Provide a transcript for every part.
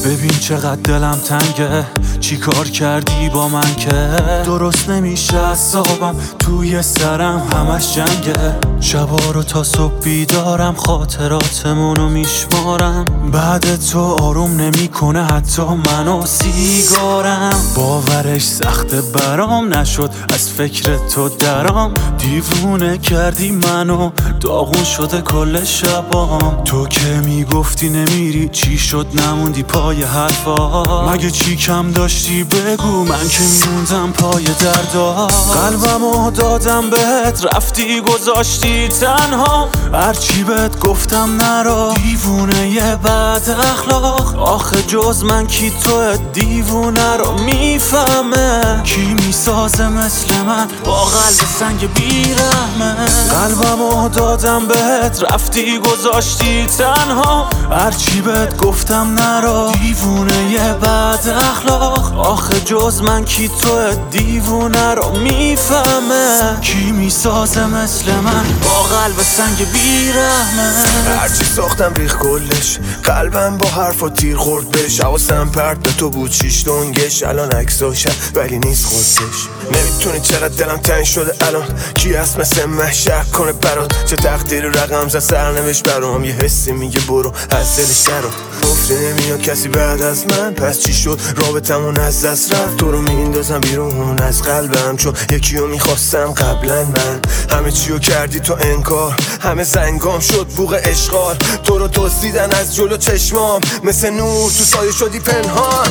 ببین چقدر دلم تنگه، چی کار کردی با من که درست نمیشه اعصابم، توی سرم همش جنگه. شبا رو تا صبح بیدارم، خاطراتمونو میشمارم. بعد تو آروم نمیکنه حتی منو سیگارم. باورش سخته برام نشد از فکر تو درام. دیوونه کردی منو، داغون شده کل شبام. تو که میگفتی نمیری، چی شد نموندی پای حرفا؟ مگه چی کم داشتی بگو، من که میموندم پای دردا. قلبمو دادم بهت، رفتی گذاشتی تنها. هرچی بهت گفتم نرا، دیوونه یه بد اخلاق. آخه جز من کی تو دیوونه رو میفهمه؟ کی میسازه مثل من با قلب سنگ بیرحمه؟ قلبمو دادم بهت، رفتی گذاشتی تنها. هرچی بهت گفتم نرا، دیوونه یه بد اخلاق. آخه جز من کی تو دیوونه رو میفهمه؟ کی میسازه مثل من با قلب سنگ بیرحمه؟ هرچی ساختم ریخ کلش، قلبم با حرفا تیر خورد بهش. حواسم پرت به تو بود، شیش دنگش الان عکساشم ولی نیست خودش. نمیتونی چقدر دلم تنگ شده الان، کی هست مثل من شک کنه برات؟ چه تقدیر رقم زد سرنوشت برام، یه حسی میگه برو از دلش درو. گفتی نمیاد کسی بعد از من، پس چی شد رابطمون از دست رفت؟ تو رو میندازم بیرون از قلبم، چون یکیو میخواستم قبلا من. همه چیو کردی تو انکار، همه زنگام شد بوق اشغال. تو رو دزدیدن از جلو چشمام، مثل نور تو سایه شدی پنهان.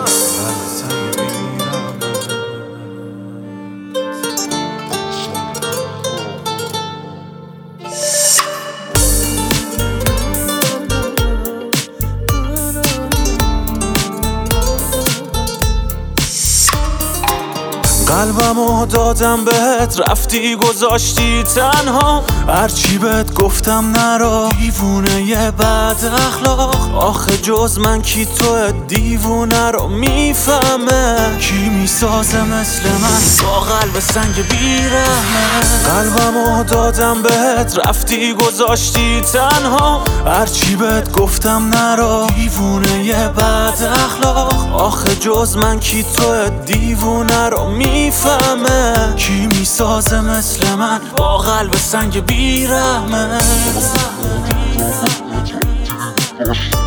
قلبمو دادم بهت، رفتی گذاشتی تنها. هرچی بهت گفتم نرا، دیوونه یه بد اخلاق. آخه جز من کی تو دیوونه رو میفهمه؟ کی میسازه مثل من با قلب سنگ بیرحمه؟ قلبمو دادم بهت، رفتی گذاشتی تنها. هرچی بهت گفتم نرا، دیوونه یه بد اخلاق. آخه جز من کی تو دیوونه رو میفهمه؟ کی میسازه مثل من با قلب سنگ بیرحمه؟